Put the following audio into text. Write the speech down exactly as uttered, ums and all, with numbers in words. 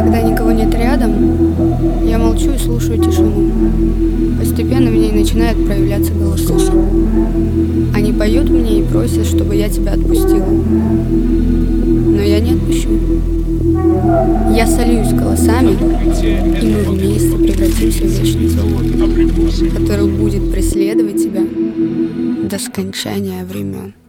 Когда никого нет рядом, я молчу и слушаю тишину. Постепенно в ней начинают проявляться голоса. Они поют мне и просят, чтобы я тебя отпустила. Но я не отпущу. Я сольюсь с голосами, и мы вместе превратимся в вечный звук, который будет преследовать тебя до скончания времен.